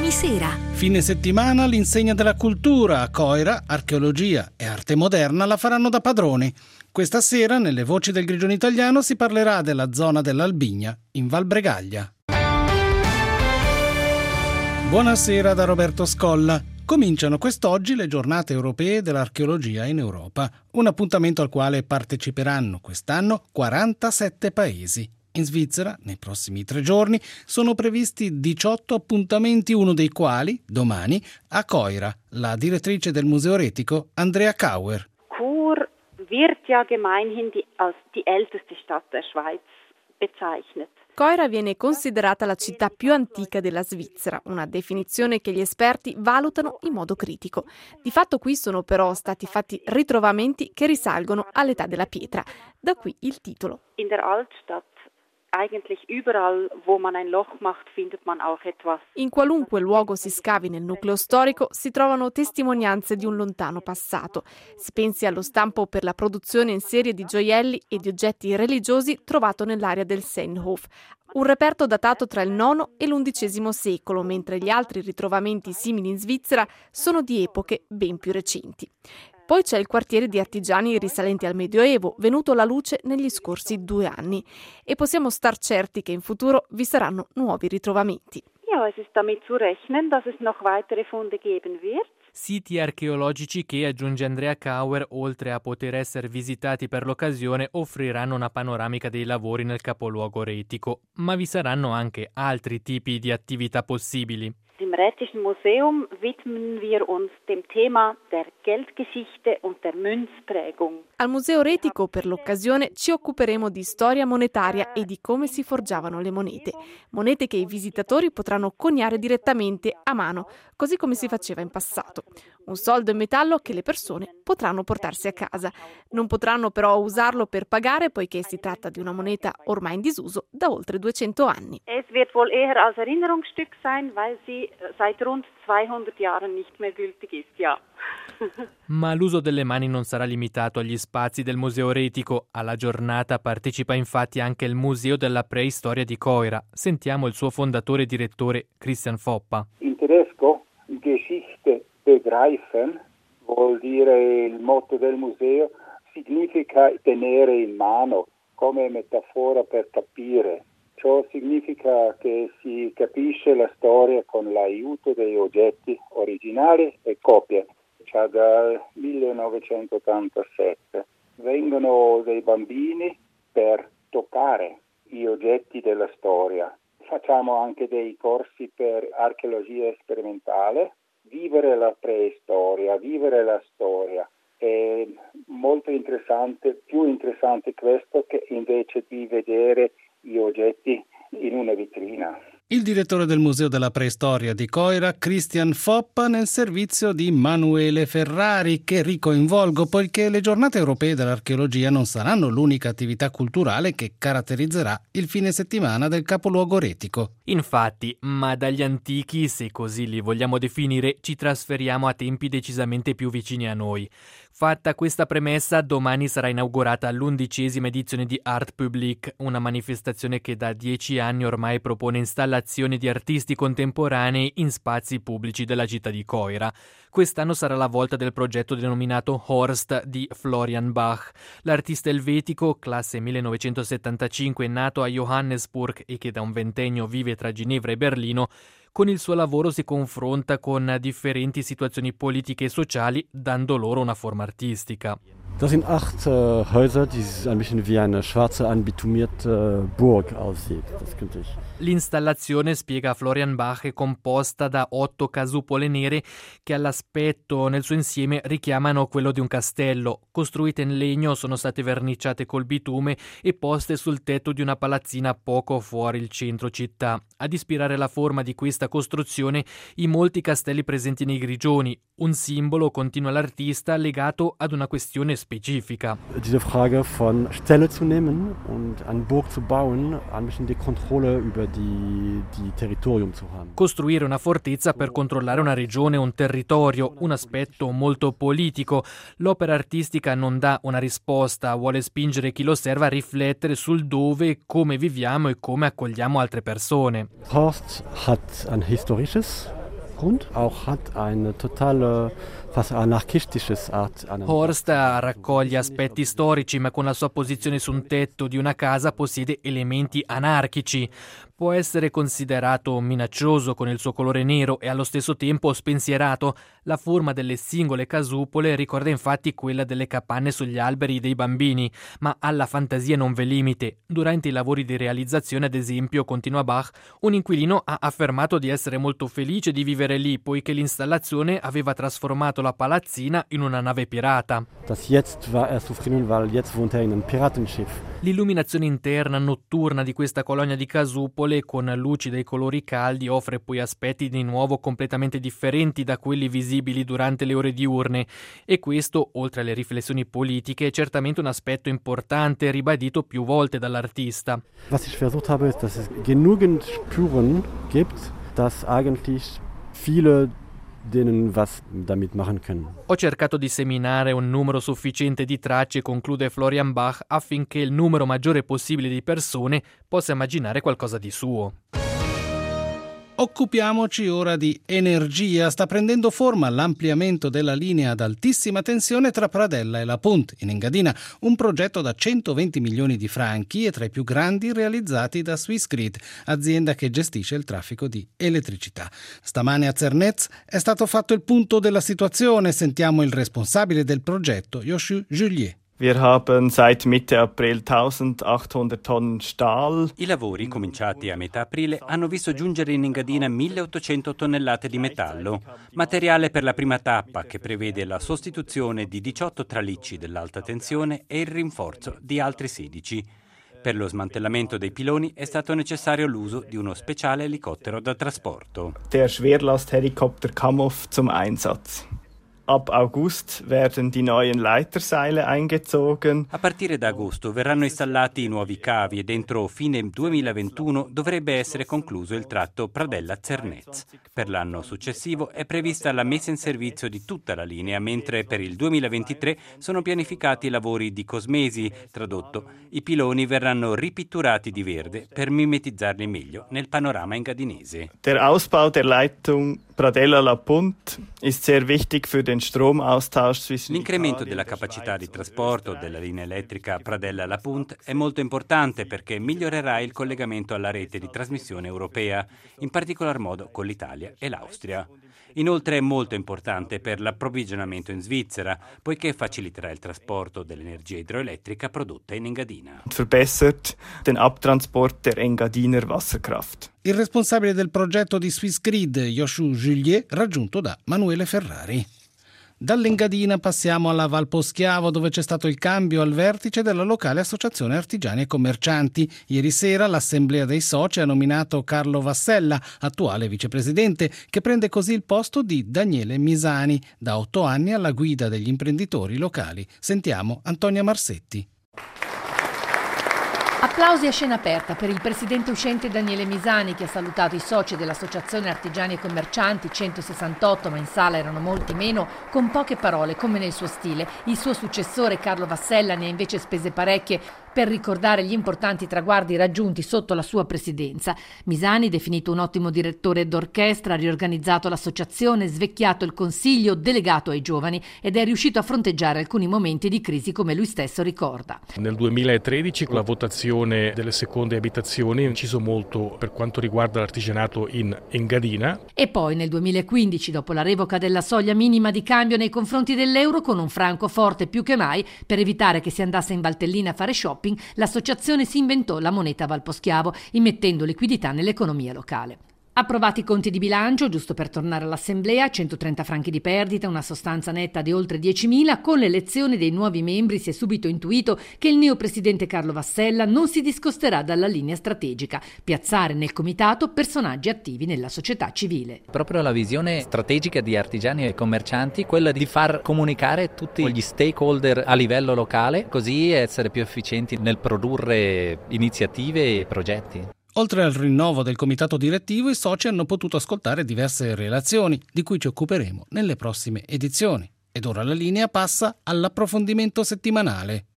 Domani sera. Fine settimana l'insegna della cultura a Coira, archeologia e arte moderna la faranno da padroni. Questa sera nelle Voci del Grigione Italiano si parlerà della zona dell'Albigna in Val Bregaglia. Buonasera da Roberto Scolla. Cominciano quest'oggi le giornate europee dell'archeologia in Europa, un appuntamento al quale parteciperanno quest'anno 47 paesi. In Svizzera, nei prossimi 3 giorni, sono previsti 18 appuntamenti, uno dei quali, domani, a Coira. La direttrice del Museo Retico, Andrea Kauer. Chur wird ja gemeinhin als die älteste Stadt der Schweiz bezeichnet. Coira viene considerata la città più antica della Svizzera, una definizione che gli esperti valutano in modo critico. Di fatto qui sono però stati fatti ritrovamenti che risalgono all'età della pietra. Da qui il titolo. In der Altstadt eigentlich überall, wo man ein Loch macht, findet man auch etwas. In qualunque luogo si scavi nel nucleo storico si trovano testimonianze di un lontano passato. Si pensi allo stampo per la produzione in serie di gioielli e di oggetti religiosi trovato nell'area del Seinhof, un reperto datato tra il IX e l'XI secolo, mentre gli altri ritrovamenti simili in Svizzera sono di epoche ben più recenti. Poi c'è il quartiere di artigiani risalenti al Medioevo, venuto alla luce negli scorsi 2 anni. E possiamo star certi che in futuro vi saranno nuovi ritrovamenti. Ja, es ist damit zu rechnen, dass es noch weitere Funde geben wird. Siti archeologici che, aggiunge Andrea Kauer, oltre a poter essere visitati per l'occasione, offriranno una panoramica dei lavori nel capoluogo retico. Ma vi saranno anche altri tipi di attività possibili. Im Rätischen Museum widmen wir uns dem Thema der Geldgeschichte und der Münzprägung. Al Museo Retico, per l'occasione, ci occuperemo di storia monetaria e di come si forgiavano le monete. Monete che i visitatori potranno coniare direttamente a mano, così come si faceva in passato. Un soldo in metallo che le persone potranno portarsi a casa. Non potranno però usarlo per pagare, poiché si tratta di una moneta ormai in disuso da oltre 200 anni. Es wird wohl eher als Erinnerungsstück sein, weil sie seit rund 200 Jahren nicht mehr gültig ist, ja. Ma l'uso delle mani non sarà limitato agli spazi del Museo Retico. Alla giornata partecipa infatti anche il Museo della Preistoria di Coira. Sentiamo il suo fondatore e direttore Christian Foppa. In tedesco Geschichte begreifen vuol dire, il motto del museo significa tenere in mano come metafora per capire. Ciò significa che si capisce la storia con l'aiuto degli oggetti originali e copie. Già dal 1987 vengono dei bambini per toccare gli oggetti della storia. Facciamo anche dei corsi per archeologia sperimentale, vivere la preistoria, vivere la storia. È molto interessante, più interessante questo che invece di vedere gli oggetti in una vetrina. Il direttore del Museo della Preistoria di Coira, Christian Foppa, nel servizio di Manuele Ferrari, che ricoinvolgo poiché le giornate europee dell'archeologia non saranno l'unica attività culturale che caratterizzerà il fine settimana del capoluogo retico. Infatti, ma dagli antichi, se così li vogliamo definire, ci trasferiamo a tempi decisamente più vicini a noi. Fatta questa premessa, domani sarà inaugurata l'11ª edizione di Art Public, una manifestazione che da 10 anni ormai propone installazioni di artisti contemporanei in spazi pubblici della città di Coira. Quest'anno sarà la volta del progetto denominato Horst di Florian Bach. L'artista elvetico, classe 1975, nato a Johannesburg e che da un ventennio vive tra Ginevra e Berlino, con il suo lavoro si confronta con differenti situazioni politiche e sociali, dando loro una forma artistica. Das sind 8 Häuser, die ein bisschen wie eine schwarze, anbitumierte Burg aussieht. Das könnte ich. L'installazione, spiega Florian Bach, è composta da 8 casupole nere che all'aspetto nel suo insieme richiamano quello di un castello. Costruite in legno, sono state verniciate col bitume e poste sul tetto di una palazzina poco fuori il centro città. Ad ispirare la forma di questa costruzione i molti castelli presenti nei Grigioni, un simbolo, continua l'artista, legato ad una questione specifica. Diese Frage von Ställe zu nehmen und eine Burg zu bauen, ein bisschen die Kontrolle über die Territorium zu haben. Costruire una fortezza per controllare una regione, un territorio, un aspetto molto politico. L'opera artistica non dà una risposta, vuole spingere chi lo osserva a riflettere sul dove, come viviamo e come accogliamo altre persone. Horst hat ein historisches Grund, auch hat eine totale, fast anarchistisches Art. Horst raccoglie aspetti storici, ma con la sua posizione su un tetto di una casa possiede elementi anarchici. Può essere considerato minaccioso con il suo colore nero e allo stesso tempo spensierato. La forma delle singole casupole ricorda infatti quella delle capanne sugli alberi dei bambini, ma alla fantasia non v'è limite. Durante i lavori di realizzazione, ad esempio, continua Bach, un inquilino ha affermato di essere molto felice di vivere lì, poiché l'installazione aveva trasformato la palazzina in una nave pirata. Jetzt war er zufrieden, weil jetzt wohnt er in einem Piratenschiff. L'illuminazione interna notturna di questa colonia di casupole con luci dei colori caldi offre poi aspetti di nuovo completamente differenti da quelli visibili durante le ore diurne, e questo, oltre alle riflessioni politiche, è certamente un aspetto importante ribadito più volte dall'artista. Was ich versucht habe, ist, dass es genügend Spuren gibt, dass eigentlich viele denen was damit machen können. Ho cercato di seminare un numero sufficiente di tracce, conclude Florian Bach, affinché il numero maggiore possibile di persone possa immaginare qualcosa di suo. Occupiamoci ora di energia. Sta prendendo forma l'ampliamento della linea ad altissima tensione tra Pradella e La Punt, in Engadina, un progetto da 120 milioni di franchi e tra i più grandi realizzati da Swissgrid, azienda che gestisce il traffico di elettricità. Stamane a Zernez è stato fatto il punto della situazione. Sentiamo il responsabile del progetto, Joshua Juliet. Wir haben seit Mitte April 1800 Tonnen Stahl. I lavori, cominciati a metà aprile, hanno visto giungere in Engadina 1800 tonnellate di metallo, materiale per la prima tappa che prevede la sostituzione di 18 tralicci dell'alta tensione e il rinforzo di altri 16. Per lo smantellamento dei piloni è stato necessario l'uso di uno speciale elicottero da trasporto. Der Schwerlasthelikopter Kamov zum Einsatz. Ab August werden die neuen Leiterseile eingezogen. A partire da agosto verranno installati i nuovi cavi ed entro fine 2021 dovrebbe essere concluso il tratto Pradella-Zernez. Per l'anno successivo è prevista la messa in servizio di tutta la linea, mentre per il 2023 sono pianificati lavori di cosmesi. Tradotto, i piloni verranno ripitturati di verde per mimetizzarli meglio nel panorama engadinese. Der Ausbau der Leitung Pradella-La Punt ist sehr wichtig für den Stromaustausch zwischen L'incremento della capacità di trasporto della linea elettrica Pradella-La Punt è molto importante perché migliorerà il collegamento alla rete di trasmissione europea, in particolar modo con l'Italia e l'Austria. Inoltre è molto importante per l'approvvigionamento in Svizzera, poiché faciliterà il trasporto dell'energia idroelettrica prodotta in Engadina. Verbessert den Abtransport der Engadiner Wasserkraft. Il responsabile del progetto di Swissgrid, Joshua Juliet, raggiunto da Manuele Ferrari. Dall'Engadina passiamo alla Val Poschiavo, dove c'è stato il cambio al vertice della locale associazione artigiani e commercianti. Ieri sera l'assemblea dei soci ha nominato Carlo Vassella, attuale vicepresidente, che prende così il posto di Daniele Misani, da 8 anni alla guida degli imprenditori locali. Sentiamo Antonia Marsetti. Applausi a scena aperta per il presidente uscente Daniele Misani, che ha salutato i soci dell'Associazione Artigiani e Commercianti, 168, ma in sala erano molti meno, con poche parole, come nel suo stile. Il suo successore Carlo Vassella ne ha invece spese parecchie per ricordare gli importanti traguardi raggiunti sotto la sua presidenza. Misani, definito un ottimo direttore d'orchestra, ha riorganizzato l'associazione, svecchiato il consiglio, delegato ai giovani ed è riuscito a fronteggiare alcuni momenti di crisi, come lui stesso ricorda. Nel 2013, con la votazione delle seconde abitazioni, ha inciso molto per quanto riguarda l'artigianato in Engadina. E poi nel 2015, dopo la revoca della soglia minima di cambio nei confronti dell'euro, con un franco forte più che mai, per evitare che si andasse in Valtellina a fare shopping, l'associazione si inventò la moneta Valposchiavo, immettendo liquidità nell'economia locale. Approvati i conti di bilancio, giusto per tornare all'assemblea, 130 franchi di perdita, una sostanza netta di oltre 10.000, con l'elezione dei nuovi membri si è subito intuito che il neopresidente Carlo Vassella non si discosterà dalla linea strategica, piazzare nel comitato personaggi attivi nella società civile. Proprio la visione strategica di artigiani e commercianti, quella di far comunicare tutti gli stakeholder a livello locale, così essere più efficienti nel produrre iniziative e progetti. Oltre al rinnovo del comitato direttivo, i soci hanno potuto ascoltare diverse relazioni, di cui ci occuperemo nelle prossime edizioni. Ed ora la linea passa all'approfondimento settimanale.